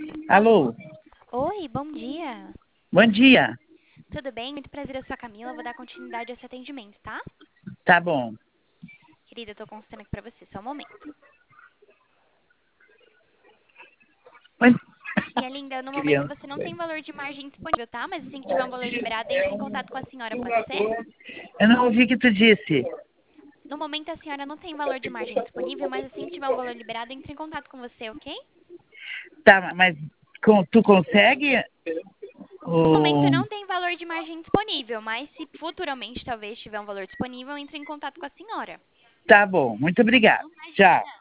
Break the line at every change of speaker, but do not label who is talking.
Alô,
Oi, bom dia.
bom dia.
Tudo bem? Muito prazer, eu sou a Camila. Vou dar continuidade a esse atendimento, tá?
Tá bom.
Querida, eu tô consultando aqui pra você, só um momento.
Oi,
Minha linda, no momento
criança.
você não tem valor de margem disponível, tá? Mas assim que tiver um valor liberado, entre em contato com a senhora, pode ser?
Eu não ouvi o que tu disse.
No momento a senhora não tem valor de margem disponível, mas assim que tiver um valor liberado, entre em contato com você, ok?
Tá, mas tu consegue?
No momento
O...
não tem valor de margem disponível, mas se futuramente talvez tiver um valor disponível, entre em contato com a senhora.
Tá bom, muito obrigado.
Não, imagina.
Tchau.